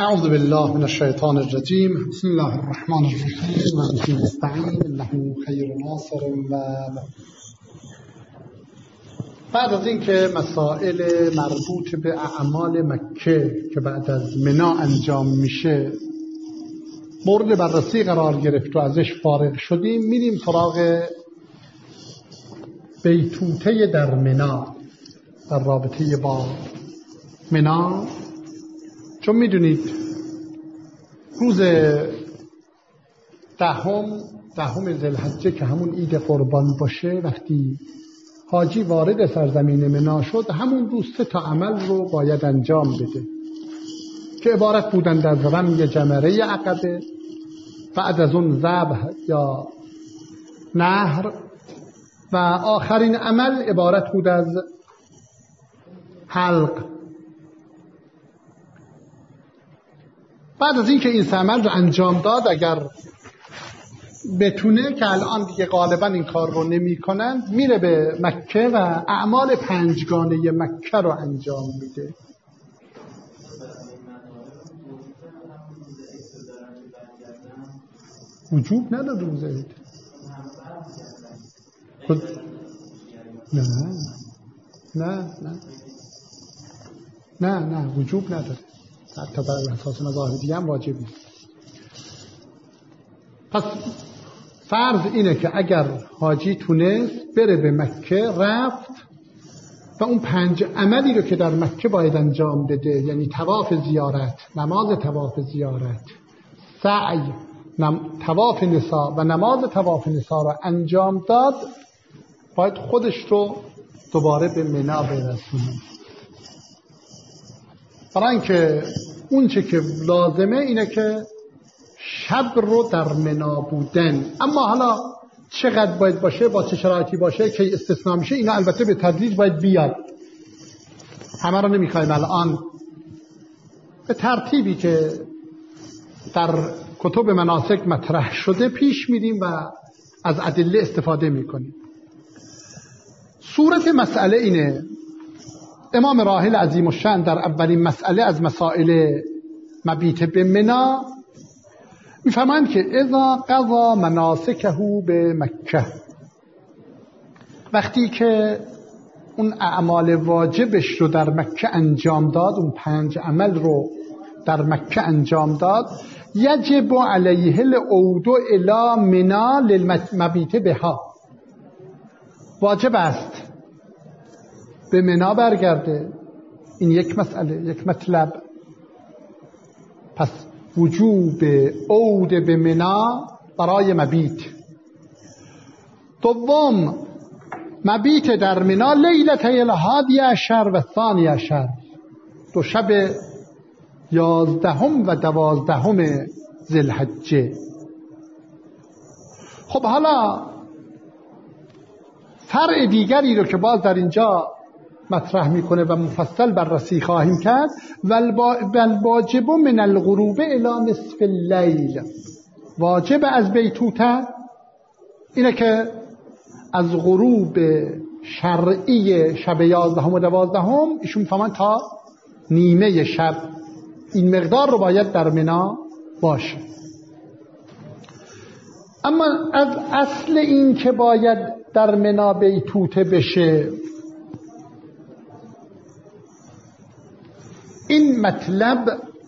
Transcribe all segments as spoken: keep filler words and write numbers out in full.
اعوذ بالله من الشیطان الرجیم. بسم الله الرحمن الرحیم و به نستعین انه خیر ناصر و بعد از اینکه مسائل مربوط به اعمال مکه که بعد از منا انجام میشه مورد بررسی قرار گرفت و ازش فارغ شدیم، میریم سراغ بیتوته در منا در رابطه با منا. چون میدونید روز دهم دهم ذوالحجه که همون عید قربان باشه، وقتی حاجی وارد سرزمین منا شد همون روز سه تا عمل رو باید انجام بده که عبارت بودند از رمی جمره عقبه، بعد از اون ذبح یا نهر، و آخرین عمل عبارت بود از حلق. بعد از اینکه این سه عمل رو انجام داد، اگر بتونه، که الان دیگه غالبا این کار رو نمی کنند، میره به مکه و اعمال پنجگانه مکه رو انجام میده. وجوب نداره روز عید. خود نه نه نه نه نه وجوب نداره، حتی بر اساس مذاهب دیگه هم واجب نیست. پس فرض اینه که اگر حاجی تونست بره به مکه، رفت و اون پنج عملی رو که در مکه باید انجام بده، یعنی طواف زیارت، نماز طواف زیارت، سعی، طواف نساء و نماز طواف نساء رو انجام داد، باید خودش رو دوباره به منا برسونه. برای اینکه اون چه که لازمه اینه که شب رو در منا بودن. اما حالا چقدر باید باشه، با چه شرایطی باشه، که استثناء میشه، اینا البته به تدریج باید بیاد. همه رو نمیخوایم الان به ترتیبی که در کتب مناسک مطرح شده پیش میریم و از ادله استفاده میکنیم. صورت مسئله اینه: امام راحل عظیم الشأن در اولین مسئله از مسائل مبیت به منا میفهمند که اذا قضا مناسکه به مکه، وقتی که اون اعمال واجبش رو در مکه انجام داد، اون پنج عمل رو در مکه انجام داد، یجب علیه العود الی منا للمبیت بها، واجب است به منا برگرده. این یک مسئله، یک مطلب. پس وجوب عود به منا برای مبیت. دوم، مبیت در منا لیلة الحادی عشر و ثانی عشر، دو شب یازدهم و دوازدهم ذوالحجه. خب حالا فرع دیگری رو که باز در اینجا مطرح میکنه و مفصل بررسی خواهیم کرد: والواجب من الغروب الی نصف اللیل، واجب از بیتوته اینه که از غروب شرعی شب یازدهم و دوازدهم، ایشون فهمن تا نیمه شب، این مقدار رو باید در منا باشه. اما از اصل این که باید در منا بیتوته بشه، این مطلب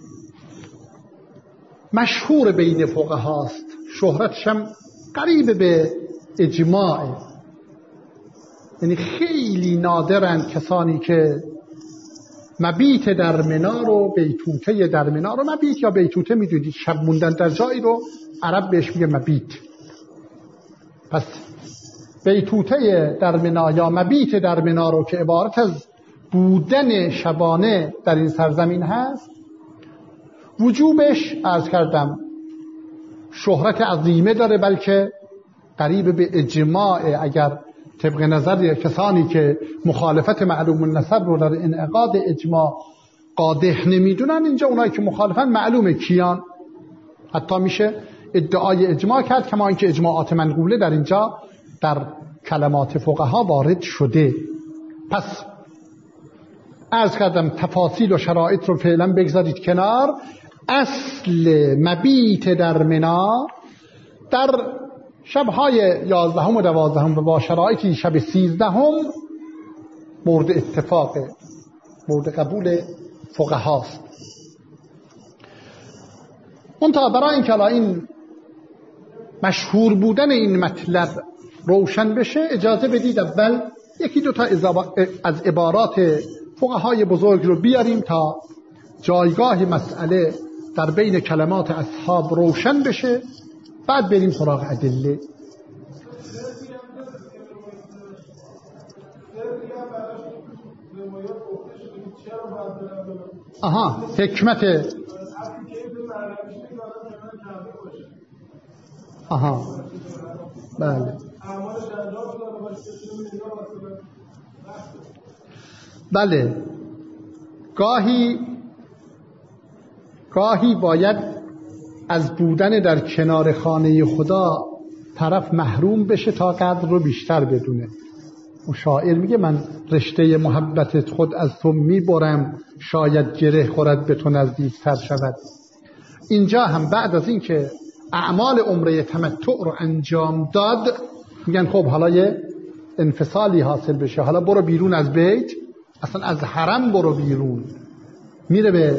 مشهور بین فقهاست، شهرتش هم قریب به اجماعه. یعنی خیلی نادرند کسانی که مبیت در منا رو، بیتوته در منا رو، مبیت یا بیتوته میدونید شب موندن در جایی رو عرب بهش میگه مبیت. پس بیتوته در منا یا مبیت در منا رو که عبارت از بودن شبانه در این سرزمین هست، وجوبش عرض کردم شهرت عظیمه داره، بلکه قریب به اجماع. اگر طبق نظر کسانی که مخالفت معلوم النسب رو در انعقاد اجماع قادح نمیدونن، اینجا اونایی که مخالفن معلومه کیان. حتی میشه ادعای اجماع کرد، کما اینکه اجماعات منقوله در اینجا در کلمات فقها وارد شده. پس عرض کردم تفاصیل و شرایط رو فعلا بگذارید کنار. اصل مبیت در منا در شبهای یازدهم و دوازدهم و با شرایطی شب سیزدهم مورد اتفاق، مورد قبول فقهاست. منتها برای اینکه این مشهور بودن این مطلب روشن بشه اجازه بدید اول یکی دو تا از عبارات فقهای بزرگ رو بیاریم تا جایگاه مسئله در بین کلمات اصحاب روشن بشه، بعد بریم سراغ ادله. آها حکمت آها بله بله گاهی گاهی باید از بودن در کنار خانه خدا طرف محروم بشه تا قدر رو بیشتر بدونه. اون شاعر میگه من رشته محبتت خود از تو میبرم، شاید گره خورد به تو نزدیکتر شود. اینجا هم بعد از این که اعمال عمره تمتع رو انجام داد میگن خب حالا یه انفصالی حاصل بشه، حالا برو بیرون از بیت، اصلا از حرم برو بیرون. میره به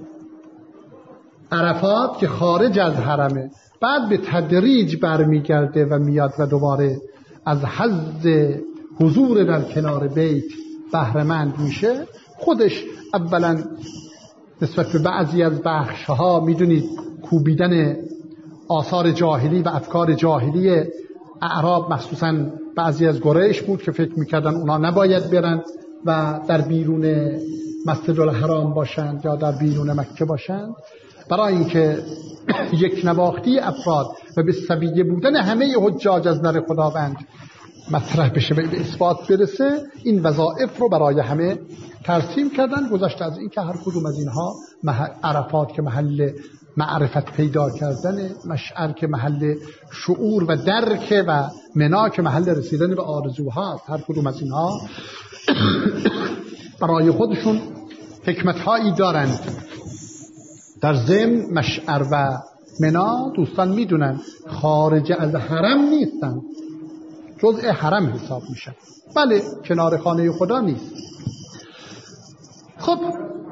عرفات که خارج از حرمه، بعد به تدریج برمیگرده و میاد و دوباره از حظ حضور در کنار بیت بهره‌مند میشه. خودش اولا نسبت به بعضی از بخشها میدونید کوبیدن آثار جاهلی و افکار جاهلی اعراب مخصوصا بعضی از قریش بود که فکر میکردن اونا نباید برن و در بیرون مسجد الحرام باشند یا در بیرون مکه باشند. برای اینکه یک نواختی افراد و به سویه بودن همه حجاج از نظر خداوند مطرح بشه و به اثبات برسه، این وظایف رو برای همه ترسیم کردن. گذشته از این که هر کدوم از اینها عرفات که محل معرفت پیدا کردن، مشعر که محل شعور و درک و منا که محل رسیدن به آرزوهاست، هر کدوم از اینها برای خودشون حکمت‌هایی دارند. در ضمن مشعر و منا دوستان میدونن خارج از حرم نیستن، جزء حرم حساب میشن. بله کنار خانه خدا نیست. خب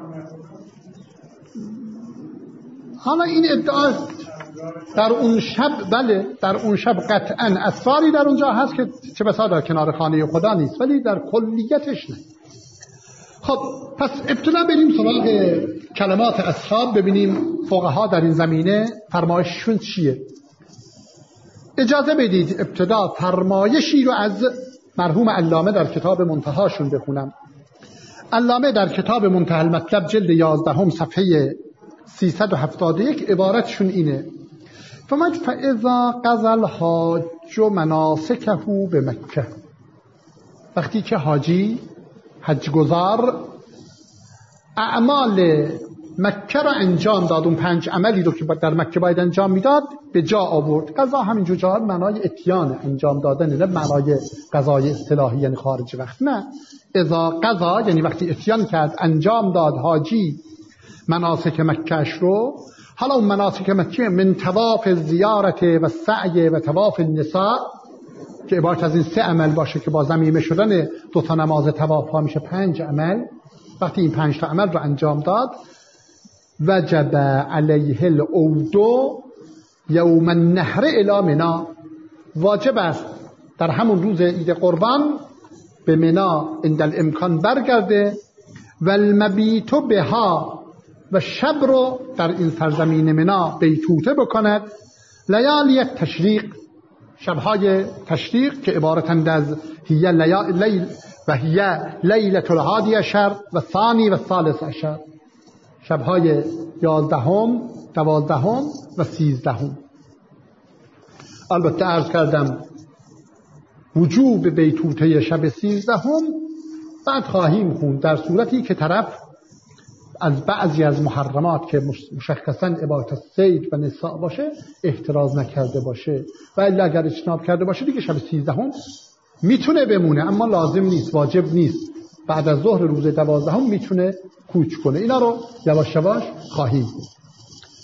حالا این ادعا در اون شب، بله در اون شب قطعا اسراری در اونجا هست که چه بسا در کنار خانه خدا نیست، ولی در کلیتش نه. خب پس ابتدا بریم سراغ کلمات اصحاب، ببینیم فقها در این زمینه فرمایششون چیه. اجازه بدید ابتدا فرمایشی رو از مرحوم علامه در کتاب منتهاشون بخونم. علامه در کتاب منتهی المطلب جلد یازدهم صفحه سیصد و هفتاد و یک عبارتشون اینه: فمج فاذا قضى الحاج مناسکه به مکه. وقتی که حاجی حج گزار اعمال مکه را انجام داد، اون پنج عملی رو که در مکه باید انجام میداد به جا آورد. قضا همینجور جا معنای اتیان، انجام دادن، نه معنای قضای اصطلاحی یعنی خارج وقت. نه، اذا قضا یعنی وقتی اتیان کرد، انجام داد حاجی مناسک مکهش رو. حالا اون مناسک مکه من طواف زیارت و سعی و طواف النساء که عبارت از این سه عمل باشه که با ضمیمه شدن دو تا نماز طواف ها میشه پنج عمل. وقتی این پنج تا عمل رو انجام داد، وجب علیه العودو یوم النحر الی منی، واجب است در همون روز عید قربان به منی عند الامکان برگرده. و المبیت بها، و شب رو در این سرزمین منی بیتوته بکند. لیالی تشریق، شبهای تشریق که عبارتند از هی لیل و هی لیلة الحادی عشر و ثانی و ثالث عشر، شبهای یازدهم، دوازدهم و سیزدهم. البته عرض کردم وجوب بیتوته شب سیزدهم بعد خواهیم خوند در صورتی که طرف از بعضی از محرمات که مشخصا عبارت از صید و نساء باشه احتراز نکرده باشه، و الا اگر اجتناب کرده باشه دیگه شب سیزدهم میتونه بمونه، اما لازم نیست، واجب نیست. بعد از ظهر روز دوازدهم میتونه کوچ کنه. اینا رو یواش یواش خواهیم.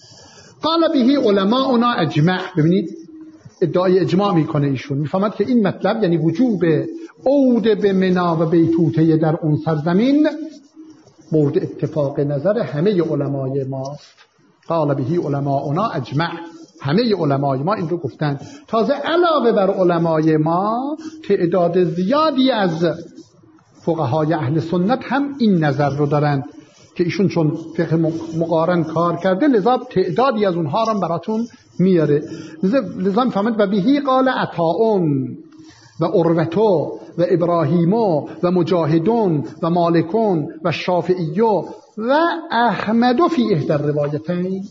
قال بهی علماؤنا اجمع. ببینید ادعای اجماع میکنه ایشون، میفهمد که این مطلب یعنی وجوب عود به منی و بیتوته در اون سرزمین مورد اتفاق نظر همه علمای ماست. قال بهی علماؤنا اجمع، همه علمای ما این رو گفتن. تازه علاوه بر علمای ما تعداد زیادی از فقهای اهل سنت هم این نظر رو دارن که ایشون چون فقه مقارن کار کرده لذا تعدادی از اونها رو براتون میاره. لذا میفهمد و بهی قال عطاؤن و عروتو و ابراهیمو و مجاهدون و مالکون و شافعیو و احمدو فی احدی الروایتین.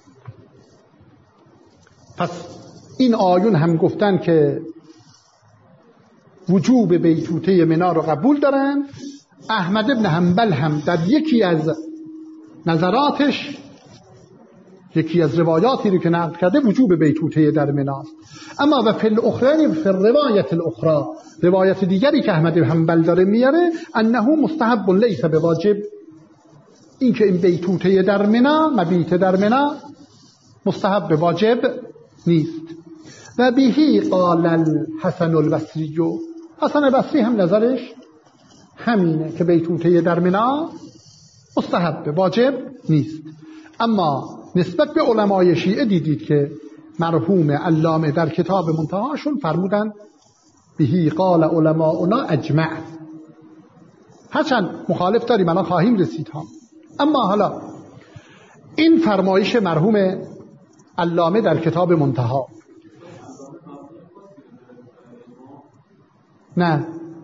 پس این آیون هم گفتن که وجوب بیتوته منی رو قبول دارن. احمد ابن حنبل هم در یکی از نظراتش، یکی از روایاتی رو که نقل کرده، وجوب بیتوته در منی است. اما و فی الاخرى، فی الروایت الاخرى، روایت دیگری که احمد ابن حنبل داره میاره، انه مستحب لیس بواجب، این که این بیتوته در منی، مبیت در منی مستحب واجب نیست. و بهی قال الحسن البصری، حسن البصری هم نظرش همینه که بیتوته در منی مستحب واجب نیست. اما نسبت به علمای شیعه دیدید که مرحوم علامه در کتاب منتهاشون فرمودن بهی قال علماؤنا اجمع. هرچند مخالف داریم الان خواهیم رسید ها، اما حالا این فرمایش مرحوم علامه در کتاب منتها، نه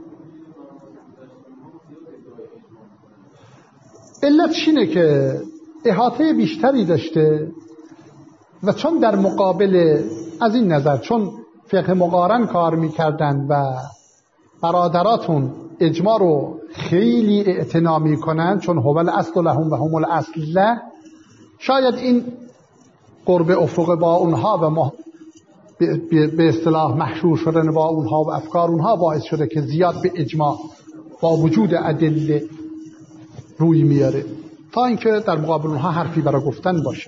علتش اینه که احاطه بیشتری داشته و چون در مقابل از این نظر چون فقه مقارن کار میکردن و برادراتون اجماع رو خیلی اعتنا میکنن، چون هو الاصل لهم و هم الاصل له، شاید این قرب افق با اونها و ما به اصطلاح محشور شدن با اونها و افکار اونها باعث شده که زیاد به اجماع با وجود ادله روی میاره تا اینکه در مقابل اونها حرفی برای گفتن باشه.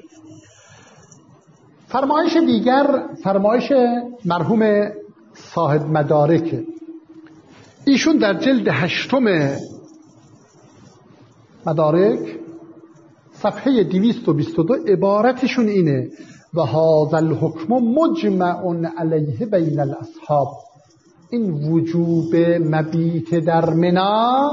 فرمایش دیگر فرمایش مرحوم صاحب مدارک، ایشون در جلد هشتم مدارک صفحه دویست و بیست و دو عبارتشون اینه و هذا الحکم مجمع علیه بین الاصحاب، این وجوب مبیت در منی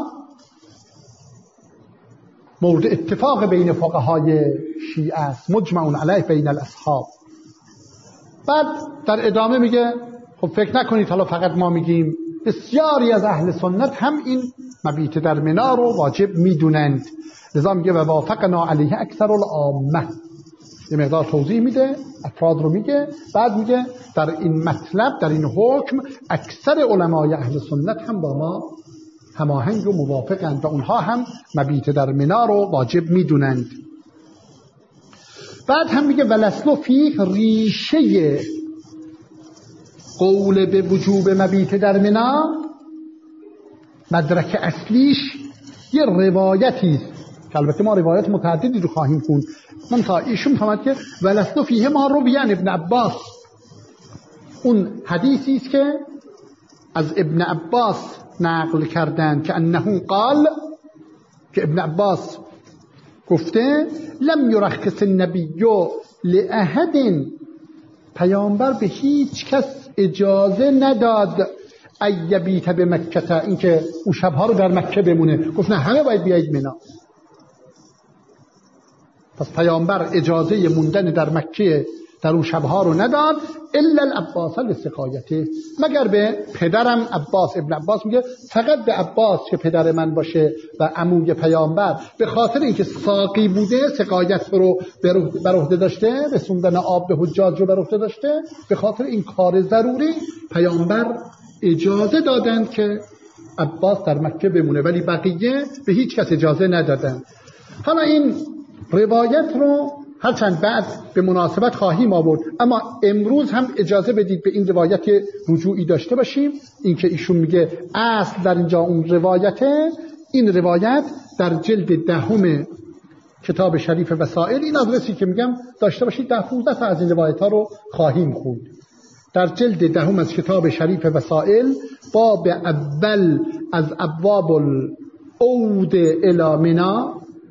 مورد اتفاق بین فقهای شیعه است، مجمع علیه بین الاصحاب. بعد در ادامه میگه خب فکر نکنید حالا فقط ما میگیم، بسیاری از اهل سنت هم این مبیت در منی رو واجب میدونند. لذا میگه و وافقنا علیه اکثر العامه، یه مقدار توضیح میده، افراد رو میگه، بعد میگه در این مطلب، در این حکم اکثر علمای اهل سنت هم با ما هماهنگ و موافقند و اونها هم مبیت در منی رو واجب میدونند. بعد هم میگه ولسلو فیه، ریشه قول به وجوب مبیت در منی، مدرک اصلیش یه روایتی است که البته ما روایت متعددی رو خواهیم خوند. منتها ایشون فهمد که ولسلو فیه ما رو بیان ابن عباس، اون حدیثی است که از ابن عباس نقل کردن که انه قال، که ابن عباس گفته لم یرخص النبی لاحد، پیامبر به هیچ کس اجازه نداد ایبیت به مکه، این که اون شبها رو در مکه بمونه، گفت نه همه باید بیایید منی. پس پیامبر اجازه موندن در مکه در اون شبها رو نداد، الا العباس لسقایته، مگر به پدرم عباس. ابن عباس میگه فقط به عباس که پدر من باشه و عموی پیامبر، به خاطر اینکه ساقی بوده، سقایت رو بر عهده داشته، رسوندن آب به حجاج رو بر عهده داشته، به خاطر این کار ضروری پیامبر اجازه دادند که عباس در مکه بمونه، ولی بقیه به هیچ کس اجازه ندادند. حالا این روایت رو هرچند بعد به مناسبت خواهیم آورد، اما امروز هم اجازه بدید به این روایت رجوعی داشته باشیم. این که ایشون میگه اصل در اینجا اون روایته، این روایت در جلد دهم کتاب شریف وسائل. این آدرسی که میگم داشته باشید، ده پانزده تا از این روایت ها رو خواهیم خوند. در جلد دهم از کتاب شریف وسائل، باب اول از ابواب العود الی منی.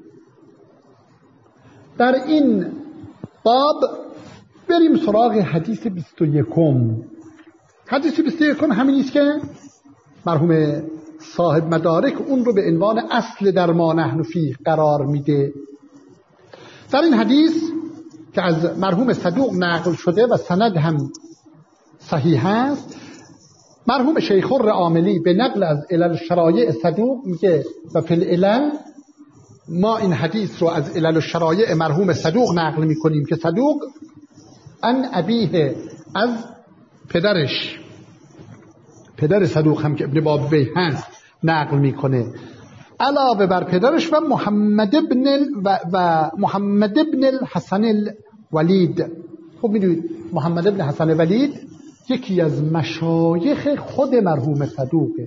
در این باب بریم سراغ حدیث بیست و یکم. حدیث بیست و یکم همین است که مرحوم صاحب مدارک اون رو به عنوان اصل در ما نحن فیه قرار میده. در این حدیث که از مرحوم صدوق نقل شده و سند هم صحیح است، مرحوم شیخ الرعاملی به نقل از علل شرایع صدوق میگه و فی العلل، ما این حدیث رو از علل شرایع مرحوم صدوق نقل میکنیم که صدوق ان ابیه از پدرش، پدر صدوق هم که ابن بابی هست نقل میکنه، علاوه بر پدرش و محمد ابن و, و محمد ابن الحسن الولید. خب میدونید محمد ابن حسن ولید یکی از مشایخ خود مرحوم صدوقه،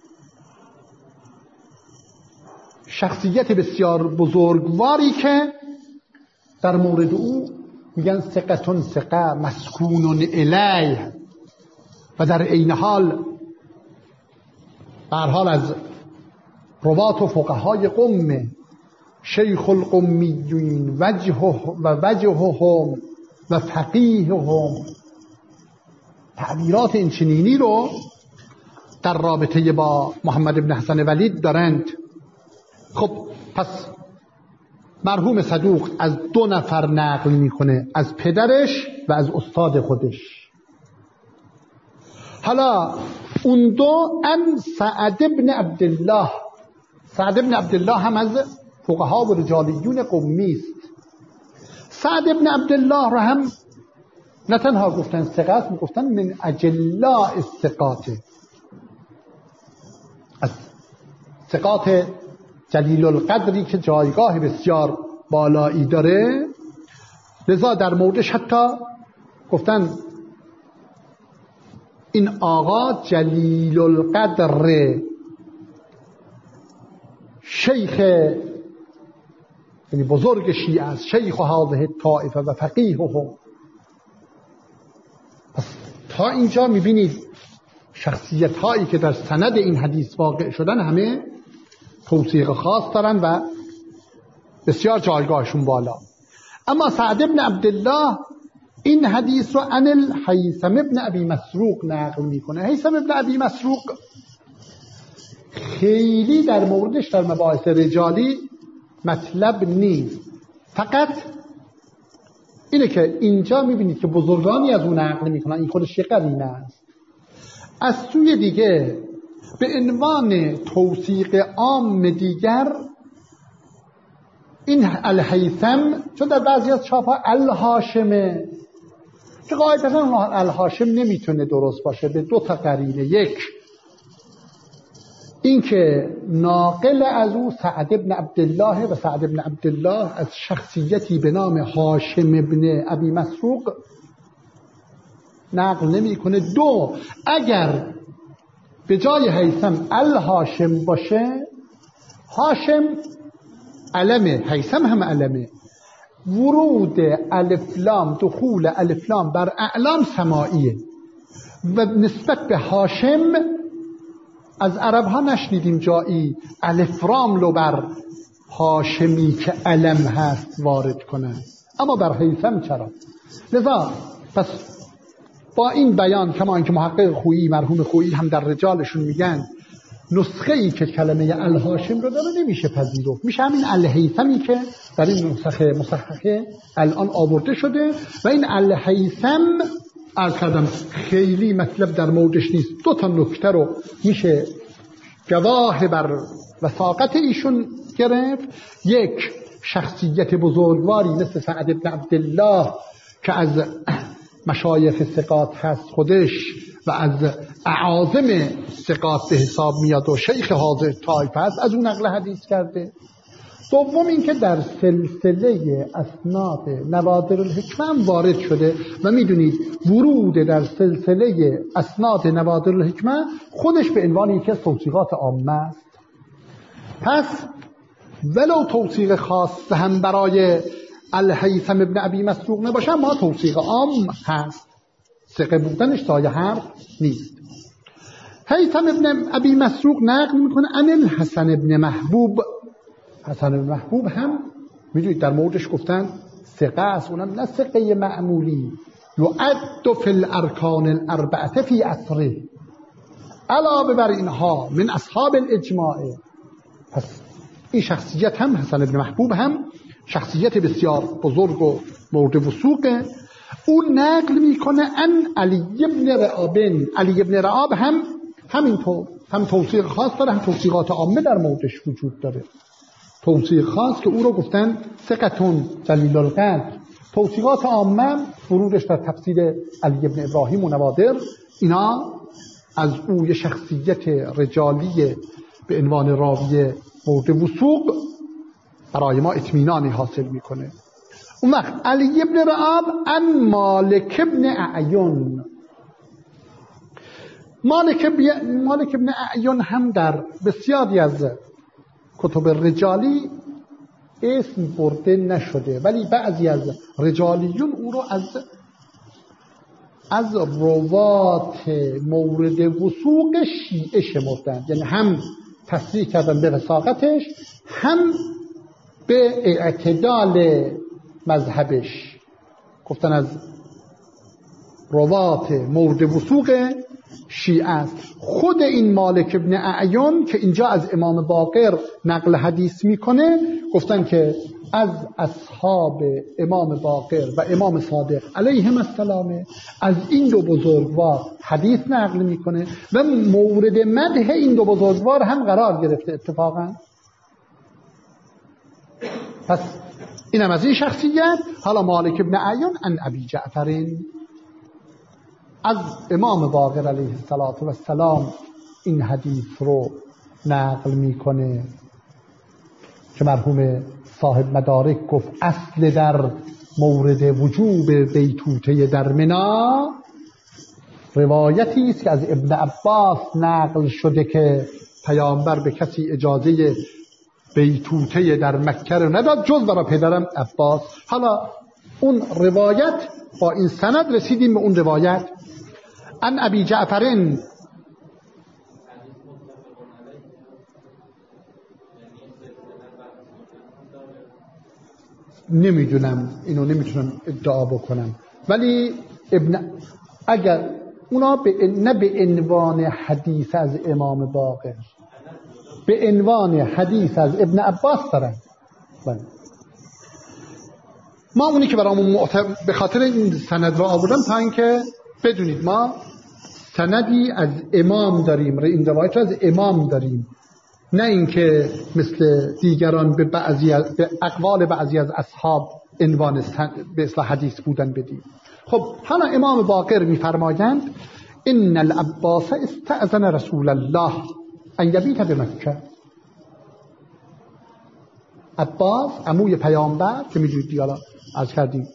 شخصیت بسیار بزرگواری که در مورد او میگن ثقتون ثقه مسکونون الیه، و در عین حال به هر حال از روات و فقهای قم، شیخ القمیین وجهه و وجههم و فقیههم، تعبیرات این چنینی رو در رابطه با محمد ابن حسن ولید دارند. خب پس مرحوم صدوق از دو نفر نقل میکنه، از پدرش و از استاد خودش. حالا اون دو ان سعد ابن عبدالله، سعد ابن عبدالله هم از فقها و رجالیون قمی است. سعد ابن عبدالله را هم نه تنها گفتن ثقات، گفتن من اجلاء الثقات، از ثقات جلیل القدری که جایگاه بسیار بالایی داره. لذا در موردش حتی گفتن این آقا جلیل القدر، شیخ یعنی بزرگ شیعه است، شیخ هذه الطائفه و فقیههم. پس تا اینجا میبینید شخصیت هایی که در سند این حدیث واقع شدن همه توثیق خاص دارن و بسیار جایگاهشون بالا. اما سعد ابن عبدالله این حدیث رو عن الهیثم ابن ابی مسروق نقل میکنه. هیثم ابن ابی مسروق خیلی در موردش در مباحث رجالی مطلب نیست، فقط اینه که اینجا میبینید که بزرگانی از اون نقل میکنن، این خودش یه قرینه است. از سوی دیگه به عنوان توثیق عام دیگر این الهیثم، چون در بعضی از چاپ ها الهاشمه که قاعدتا الهاشم نمیتونه درست باشه به دو تا قرینه. یک این که ناقل از او سعد ابن عبدالله و سعد ابن عبدالله از شخصیتی به نام هاشم ابن ابی مسروق نقل نمی کنه. دو اگر به جای هیثم الهاشم باشه، هاشم علمه، هیثم هم علمه، ورود الفلام، دخول الفلام بر اعلام سماعیه و نسبت به هاشم از عرب ها نشنیدیم جایی الفرام رو بر هاشمی که علم هست وارد کنن، اما بر هیثم چرا؟ لذا پس با این بیان، کما اینکه محقق خویی مرحوم خویی هم در رجالشون میگن نسخه ای که کلمه الهاشم رو داره نمیشه پذیرفت، میشه همین الهیثمی که در این نسخه مصححه الان آورده شده و این الهیثم عرض کردم خیلی مطلب در موردش نیست. دو تا نکته رو میشه گواه بر وثاقت ایشون گرفت. یک، شخصیت بزرگواری مثل سعد بن عبدالله که از مشایخ ثقات هست خودش و از اعاظم ثقات به حساب میاد و شیخ حاضر طایفه هست، از اون نقل حدیث کرده. دوم این که در سلسله اسناد نوادر الحکمه هم وارد شده و میدونید ورود در سلسله اسناد نوادر الحکمه خودش به عنوان یکی از توثیقات عامه است. پس ولو توثیق خاص هم برای الهیثم ابن ابی مسروق نباشه، ما توثیق عام هست، ثقه بودنش سایه حرف نیست. هیثم ابن ابی مسروق نقل میکنه ان الحسن ابن محبوب، حسن ابن محبوب هم میدونید در موردش گفتن ثقه است، اونم نه ثقه معمولی، یعد فی الارکان الاربعه فی عصره، علاوه بر اینها من اصحاب الاجماع. پس این شخصیت هم حسن ابن محبوب هم شخصیت بسیار بزرگ و مورد وثوقه. اون نقل میکنه ان علی ابن رعاب، علی ابن رعاب هم همینطور هم توثیق خاص داره، هم توثیقات عامه در موردش وجود داره. توثیق خاص که او رو گفتن ثقتون جلیل القدر، توثیقات عامه ورودش در تفسیر علی ابن ابراهیم و نوادر، اینا از او یه شخصیت رجالی به عنوان راوی مورد وثوق برای ما اطمینانی حاصل میکنه. اون وقت علی ابن رعاب ان مالک ابن اعین، مالک مالک ابن اعین هم در بسیاری از کتب رجالی اسم برده نشده، ولی بعضی از رجالیون او رو از از روات مورد وثوق شیعه شمردند، یعنی هم تصریح کردن به وثاقتش، هم به اعتدال مذهبش، گفتن از روات مورد وثوق شیعه است. خود این مالک ابن اعین که اینجا از امام باقر نقل حدیث میکنه، گفتن که از اصحاب امام باقر و امام صادق علیهم السلام، از این دو بزرگوار حدیث نقل میکنه و مورد مدح این دو بزرگوار هم قرار گرفته اتفاقا. پس اینم از این شخصیت. حالا مالک ابن اعین عن ابی جعفر، از امام باقر علیه السلام این حدیث رو نقل میکنه که مرحوم صاحب مدارک گفت اصل در مورد وجوب بیتوته در منا روایتی است که از ابن عباس نقل شده که پیامبر به کسی اجازه بیتوته در مکه رو نداد جز برای پدرم عباس. حالا اون روایت با این سند رسیدیم به اون روایت ان ابی جعفرین، نمیدونم اینو نمیتونم ادعا بکنم، ولی ابن اگر اونا به نه به عنوان حدیث از امام باقر، به عنوان حدیث از ابن عباس دارن. بله. ما اونی که برامون معتبر به خاطر این سند رو آوردم تا اینکه بدونید ما سندی از امام داریم، این روایت از امام داریم، نه اینکه مثل دیگران به بعضی از به اقوال بعضی از اصحاب عنوان به اصطلاح حدیث بودن بدیم. خب حالا امام باقر میفرمایند ان العباس استأذن رسول الله ان یبیت بمکه. عباس عموی پیامبر که میدونید دیگه عرض کردیم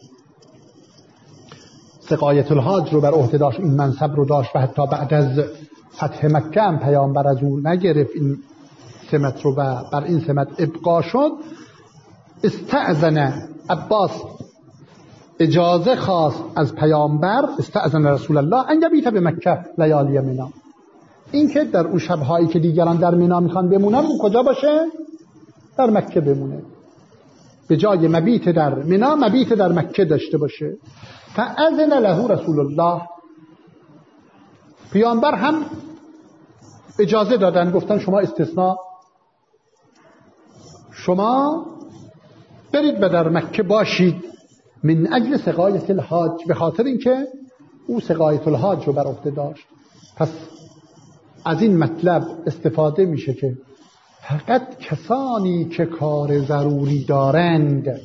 سقایت الحاج رو بر عهده داشت، این منصب رو داشت و حتی بعد از فتح مکه هم پیامبر از او نگرفت این سمت رو و بر این سمت ابقا شد. استأذن عباس اجازه خواست از پیامبر، استأذن رسول الله ان یبیت بمکه لیالی منا، این که در اون شب‌هایی که دیگران در منا میخوان بمونن اون کجا باشه؟ در مکه بمونه، به جای مبیت در منا مبیت در مکه داشته باشه. فاذن له رسول الله، پیامبر هم اجازه دادن، گفتن شما استثناء، شما برید و در مکه باشید من اجل سقایت الحاج، به خاطر اینکه او سقایت الحاج رو بر عهده داشت. پس از این مطلب استفاده میشه که فقط کسانی که کار ضروری دارند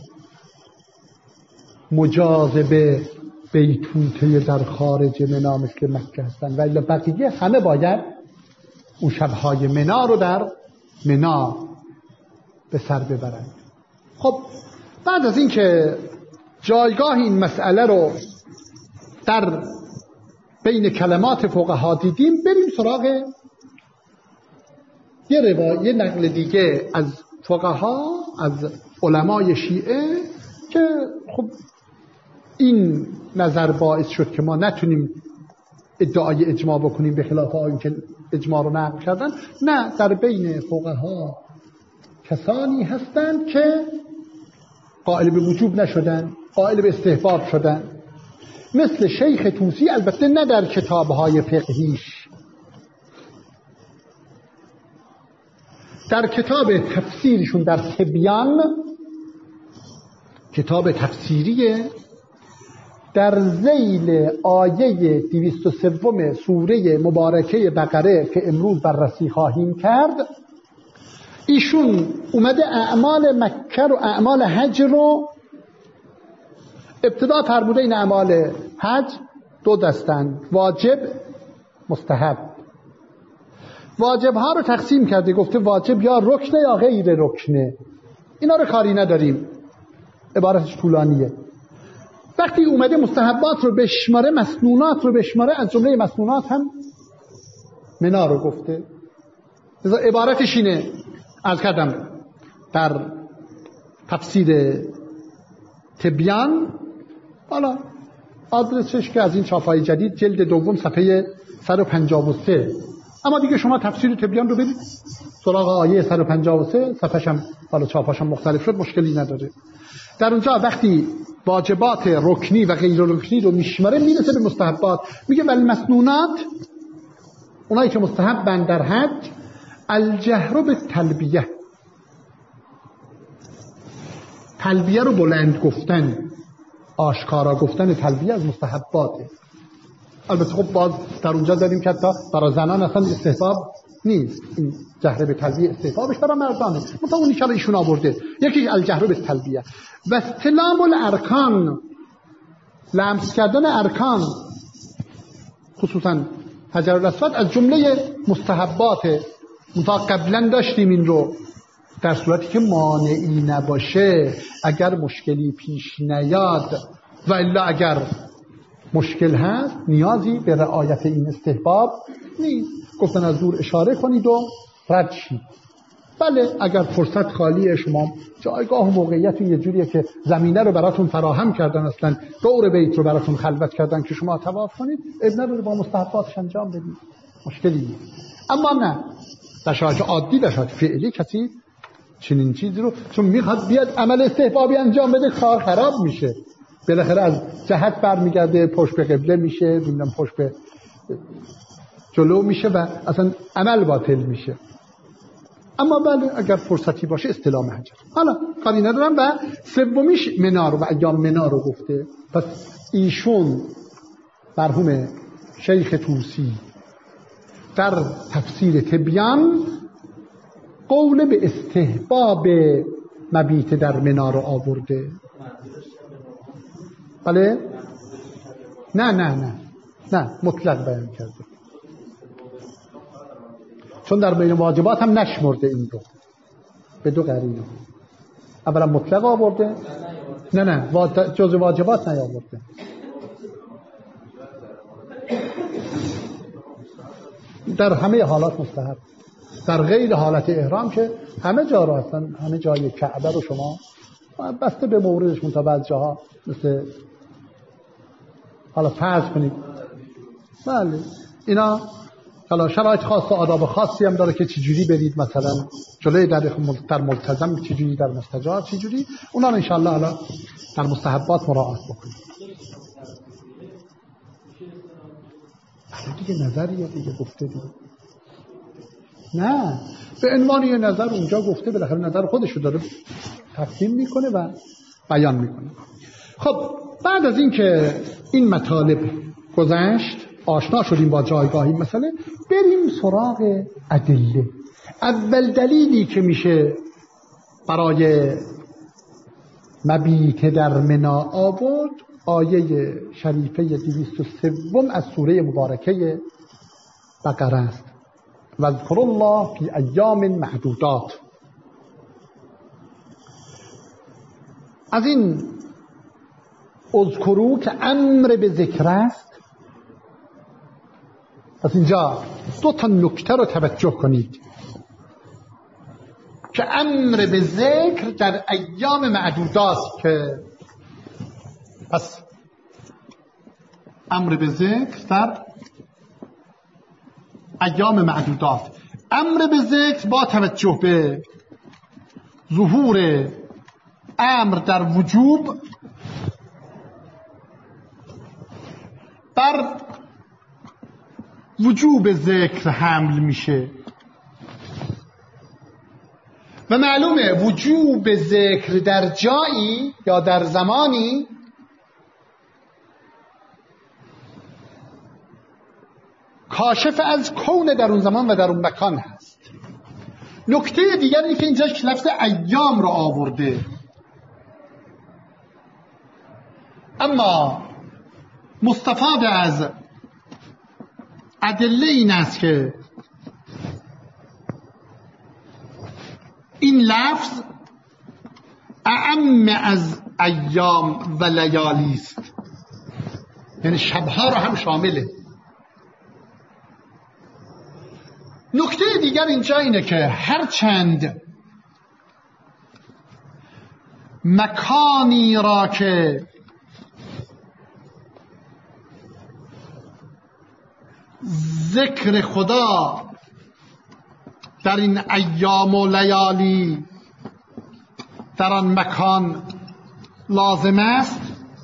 مجاز به بیتوته در خارج منا مثل مکه هستند، ولی بقیه همه باید اون شبهای منا رو در منا به سر ببرند. خب بعد از این که جایگاه این مسئله رو در بین کلمات فقها دیدیم، بریم سراغ یه روایت، یه نقل دیگه از فقها از علمای شیعه که خب این نظر باعث شد که ما نتونیم ادعای اجماع بکنیم به خلاف آیین که اجماع رو نقل کردن، نه، در بین فقها کسانی هستند که قائل به وجوب نشدن، قائل به استحباب شدن، مثل شیخ طوسی، البته نه در کتابهای فقهیش، در کتاب تفسیرشون در تبیان، کتاب تفسیریه، در ذیل آیه دویست و سه سوره مبارکه بقره که امروز بررسی خواهیم کرد، ایشون اومده اعمال مکه و اعمال حج رو ابتدا فرموده. این اعمال حج دو دستند، واجب، مستحب. واجب ها رو تقسیم کرده، گفته واجب یا رکنه یا غیر رکنه، اینا رو کاری نداریم، عبارتش طولانیه. وقتی اومده مستحبات رو بشماره، مسنونات رو بشماره، از جمله مسنونات هم منا رو گفته. عبارتش اینه، از کردم در تفسیر تبیان، حالا آدرسش که از این چاپای جدید جلد دوم صفحه صد و پنجاه و سه، اما دیگه شما تفسیر تبیان رو برید سراغ آیه صد و پنجاه و سه، صفحش هم حالا چاپاش هم مختلف شد، مشکلی نداره. در اونجا وقتی واجبات رکنی و غیر رکنی رو میشماره، میرسه به مستحبات، میگه ولی مسنونات، اونایی که مستحبن در حج، الجهر به تلبیه، تلبیه رو بلند گفتن، آشکارا گفتن تلبیه از مستحباته. البته خب باز در اونجا داریم که تا برای زنان اصلا استحباب نیست، این جهر به تلبیه استحبابش برای مردانه، مثلا اونی که ایشون آورده، یکی الجهر به تلبیه و استلام الارکان، لمس کردن ارکان، خصوصا حجر الاسود از جمله مستحباته. منتها قبلا داشتیم این رو، در صورتی که مانعی نباشه، اگر مشکلی پیش نیاد، و الا اگر مشکل هست نیازی به رعایت این استحباب نیست. گفتن از دور اشاره کنید و رد شید. بله اگر فرصت خالیه، شما جایگاه و موقعیت یه جوریه که زمینه رو براتون فراهم کردن، اصلا دور بیت رو براتون خلوت کردن که شما طواف کنید، ابن رو با مستحباتش انجام بدید، مشکلی نیست. اما نه، در شرایط عادی، در شرایط فعلی کسی چنین چیزی رو چون میخواد بیاد عمل استحبابی انجام بده، کار خراب میشه، بالاخره از جهت برمیگرده، پشت به قبله میشه، نمیدونم پشت به جلو میشه و اصلا عمل باطل میشه. اما بله اگر فرصتی باشه استلام حجر. حالا کاری ندارم. و سومیش منا رو و ایام منا رو گفته. پس ایشون مرحوم شیخ طوسی در تفسیر تبیان قول به استحباب مبیت در منا رو آورده. بله؟ نه نه نه نه مطلق بیان کرده، چون در بین واجبات هم نشمرده این رو به دو قرینه. اولا مطلق آورده، نه نه جز واجبات نیاورده. در همه حالات مستحب، در غیر حالت احرام که همه جا رو هستن، همه جای کعبه رو شما بسته به موردش، منتها بعض جاها مثل حالا فرض کنید بله اینا حالا شرایط خاص و آداب خاصی هم داره که چجوری برید، مثلا جلوی در در ملتزم چجوری، در مستجار چجوری، اونا رو انشاءالله حالا در مستحبات مراعات بکنید. دیگه نظریه دیگه گفته دیگه، نه به عنوان یه نظر اونجا گفته، بالاخره نظر خودشو داره تقدیم میکنه و بیان میکنه. خب بعد از این که این مطالب گذشت، آشنا شدیم با جایگاهی مسئله، بریم سراغ ادله. اول دلیلی که میشه برای مبیت در منا آورد آیه شریفه دویست و سه از سوره مبارکه بقره است. واذکروا الله فی ایام معدودات. از این اذکرو که امر به ذکر است، پس اینجا دو تا نکته رو توجه کنید که امر به ذکر در ایام معدوداست. که پس امر به ذکر در ایام معدودات، امر به ذکر با توجه به ظهور امر در وجوب بر وجوب ذکر حمل میشه و معلومه وجوب ذکر در جایی یا در زمانی کاشف از کون در اون زمان و در اون مکان هست. نکته دیگر اینه که اینجا لفظ ایام رو آورده، اما مستفاد از ادله این است که این لفظ اعم از ایام و لیالی است، یعنی شبها رو هم شامله. نکته دیگر اینجا اینه که هرچند مکانی را که ذکر خدا در این ایام و لیالی در آن مکان لازم است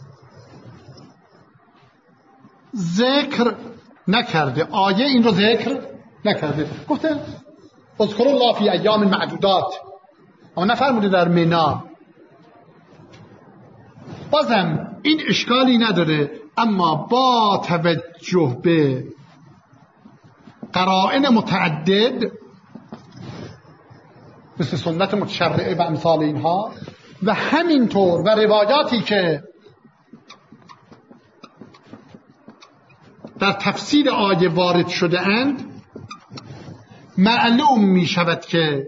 ذکر نکرده، آیه این رو ذکر نکرده. گفته اذکروا الله فی ایام معدودات، اما نفرموده در منا. بازم این اشکالی نداره، اما با توجه به قرائن متعدد مثل سنت متشرعه و امثال اینها و همینطور و روایاتی که در تفسیر آیه وارد شده اند، معلوم می شود که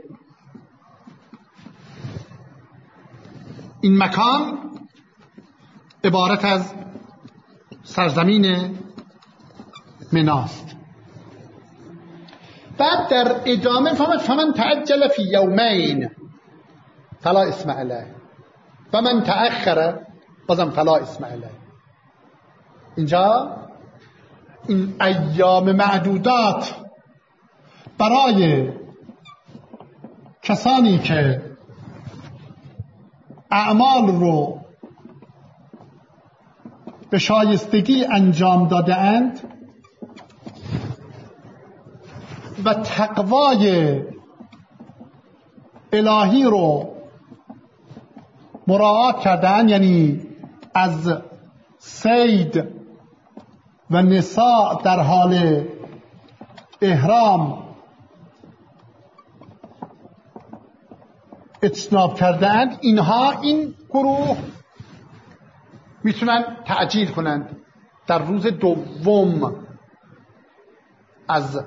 این مکان عبارت از سرزمین مناست. بعد در ادامه فهمت فمن تعجل فی یومین فلا اسم علیه و من تأخر بازم فلا اسم علیه. اینجا این ایام معدودات برای کسانی که اعمال رو به شایستگی انجام داده اند و تقوای الهی رو مراعات کردن، یعنی از صید و نساء در حال احرام اجتناب کردند، اینها این گروه میتونن تعجیل کنند در روز دوم از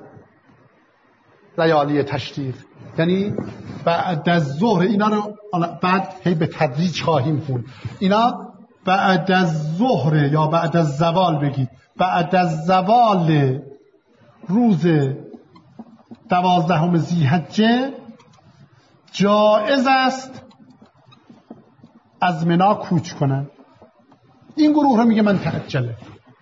لیالی تشریق، یعنی بعد از ظهر. اینا رو بعد هی به تدریج خواهیم خوند. اینا بعد از ظهر یا بعد از زوال بگید، بعد از زوال روز دوازدهم ذی‌حجه جایز است از منا کوچ کنن. این گروه رو میگه من تعجله.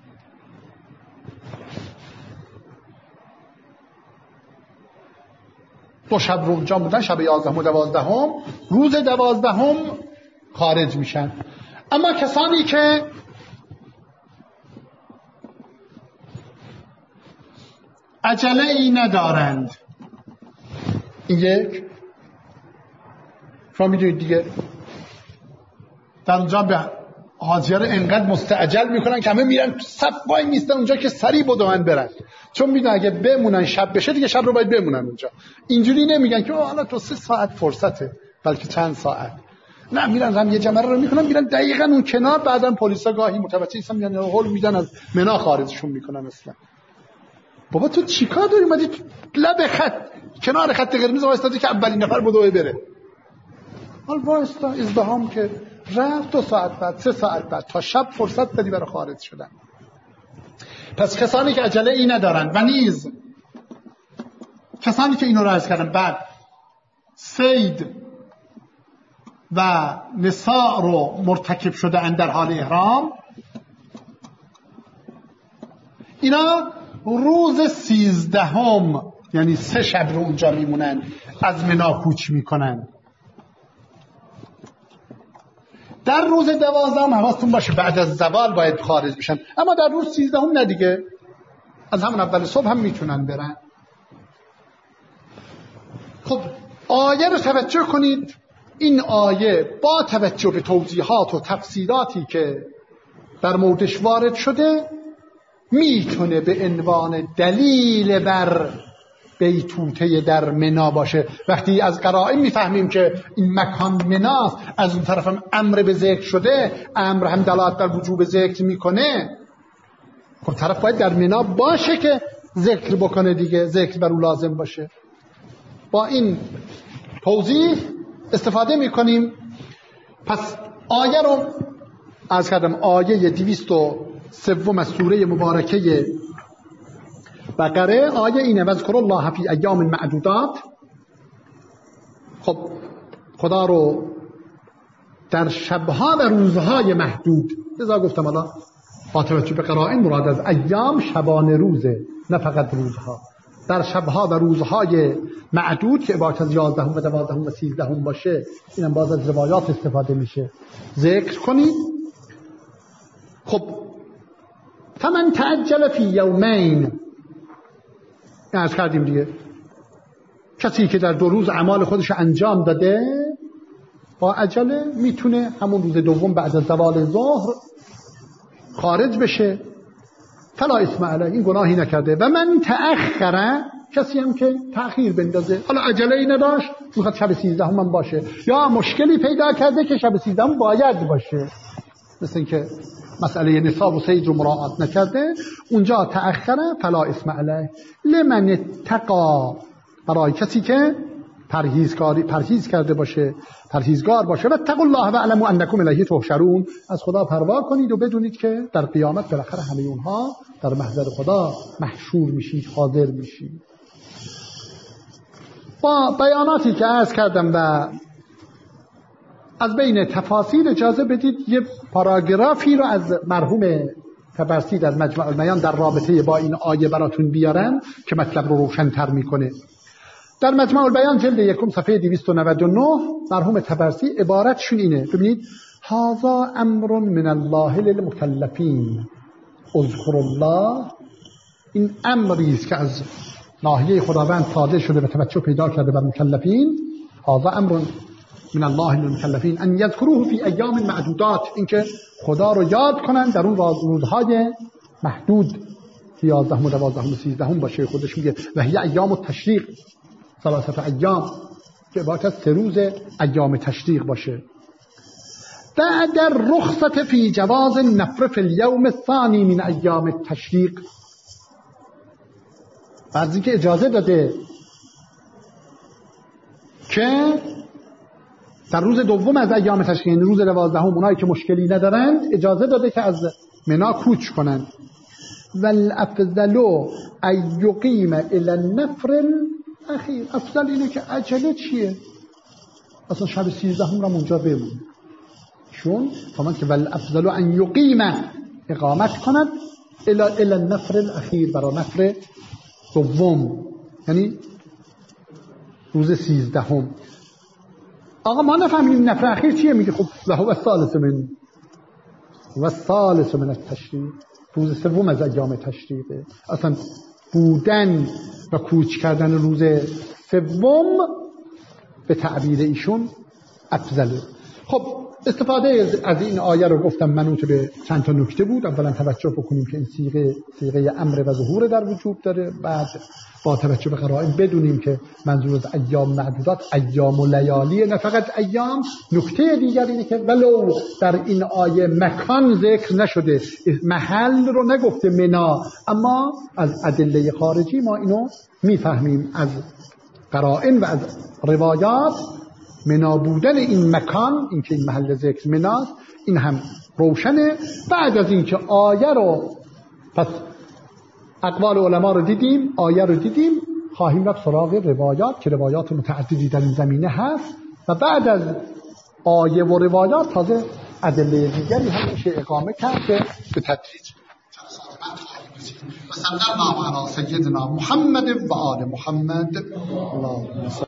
دو شب رو اونجا بودن، شب یازدهم و دوازدهم، روز دوازدهم خارج میشن. اما کسانی که عجله ای ندارند، این یک شما میدونید دیگه در اونجا به حاجی‌ها رو انقدر مستعجل میکنن که همه میرن صف وای میستن اونجا که سریع بدون برن، چون میدونن اگه بمونن شب بشه دیگه شب رو باید بمونن اونجا. اینجوری نمیگن که حالا تو سه ساعت فرصته، بلکه چند ساعت. نه، میرن هم یه جمره رو میکنن، میرن دقیقاً اون کنار، بعدن پلیسا گاهی متوجه ایستن میان هول میدن از منا خارجشون میکنن. اصلا بابا تو چیکار داری؟ اومدی لب خط کنار خط قرمز وایستادی که اولین نفر بدوه بره. حال وایستا ازدحام که رفت، دو ساعت بعد، سه ساعت بعد، تا شب فرصت دادی برای خارج شدن. پس کسانی که عجله ای ندارن و نیز کسانی که اینو رو عرض کردن بعد صید و نساء رو مرتکب شده اند در حال احرام، اینا روز سیزدهم یعنی سه شب رو اونجا میمونن، از منا کوچ میکنن. در روز دوازدهم حواستون باشه بعد از زوال باید خارج بشن، اما در روز سیزدهم نه دیگه، از همون اول صبح هم میتونن برن. خب آیه رو توجه کنید. این آیه با توجه به توضیحات و تفسیراتی که در موردش وارد شده میتونه به عنوان دلیل بر بیتوته در منا باشه. وقتی از قرائن میفهمیم که این مکان مناست، از اون طرف هم امر به ذکر شده، امر هم دلالت بر وجوب ذکر میکنه، خب طرف باید در منا باشه که ذکر بکنه دیگه، ذکر بر او لازم باشه. با این توضیح استفاده میکنیم. پس آیه رو عرض کردم، آیه دویست و سوم از سوره مبارکه بقره، آیه اینه واذکر الله فی ایام معدودات. خب خدا رو در شبها و روزهای محدود، لذا گفتم الان با توجه به قرائن مراد از ایام شبانه روزه، نه فقط روزها. در شبها و روزهای معدود که عبارت از یازدهم و دوازدهم و سیزدهم باشه، اینم باز از روایات استفاده میشه، ذکر کنید. خب فمن تعجل فی یومین، از کردیم دیگه، کسی که در دو روز اعمال خودش انجام داده با عجله میتونه همون روز دوم بعد از زوال ظهر خارج بشه، فلا اسم علیه، این گناهی نکرده. و من تأخره، کسی هم که تأخیر بندازه، حالا عجله ای نداشت میخواد شب سیزدهم هم باشه، یا مشکلی پیدا کرده که شب سیزدهم باید باشه، مثل اینکه مسئله نصاب و صید رو مراعات نکرده، اونجا تأخره فلا اسم علیه. لمن اتقا، برای کسی که پرهیزکاری پرهیز کرده باشه، پرهیزگار باشه. و اتقوا الله و اعلموا انکم الیه تحشرون، از خدا پروا کنید و بدونید که در قیامت بالاخره همه اونها در محضر خدا محشور میشید، حاضر میشید. با بیاناتی که عرض کردم و از بین تفاصیل اجازه بدید یه پاراگرافی رو از مرحوم طبرسی در مجمع البیان در رابطه با این آیه براتون بیارم که مطلب رو روشن‌تر میکنه. در مجمع البیان جلد یکم صفحه دویست و نود و نه مرحوم طبرسی عبارتشون اینه، ببینید: هذا امر من الله للمکلفین اذکر الله. این امری است که از ناحیه خداوند صادر شده و توجه پیدا کرده بر مکلفین. هذا امر من الله للمکلفین ان یذکروه فی ایام معدودات، اینکه خدا رو یاد کنن در اون روزهای محدود که یازدهم و دوازدهم و سیزدهم باشه. خودش میگه و هی ایام التشریق، ثلاثه ایام، که عبارت از سه روز ایام تشریق باشه. بعد رخصت فی جواز النفر فی اليوم الثانی من ایام التشریق، بعضی که اجازه داده که در روز دوم از ایام تشریق، یعنی روز دوازدهم، اونایی که مشکلی ندارند اجازه داده که از منا کوچ کنند. والافضل ان یقیم الی النفر الاخیر، افضل اینه که عجله چیه، اصلا شب سیزدهم را اونجا بمونه، چون فهمن که والافضل ان یقیم، اقامت کند الی الی النفر الاخیر، برای نفر دوم، یعنی روز سیزدهم. آقا ما نفهمیم نفر اخیر چیه، میگه خب و هو الثالث من و الثالث من التشریق، روز سوم از ایام تشریقه. اصلا بودن و کوچ کردن روز سوم به تعبیر ایشون افضله. خب استفاده از این آیه رو گفتم منوط به چند تا نکته بود. اولا توجه بکنیم که این صیغه صیغه امر و ظهور در وجود داره. بعد با توجه به قرائن بدونیم که منظور از ایام معدودات ایام و لیالی، نه فقط ایام. نکته دیگر اینه که ولو در این آیه مکان ذکر نشده، محل رو نگفته منا، اما از ادله خارجی ما اینو میفهمیم از قرائن و از روایات. منا بودن این مکان، این که این محل ذکر مناست، این هم روشنه. بعد از این که آیه رو، پس اقوال علما رو دیدیم، آیه رو دیدیم، خواهیم رفت سراغ روایات که روایات متعددی در این زمینه هست و بعد از آیه و روایات تازه ادله دیگری هم میشه اقامه کرد که به تدریج و صلی الله علی سیدنا محمد و آل محمد. اللهم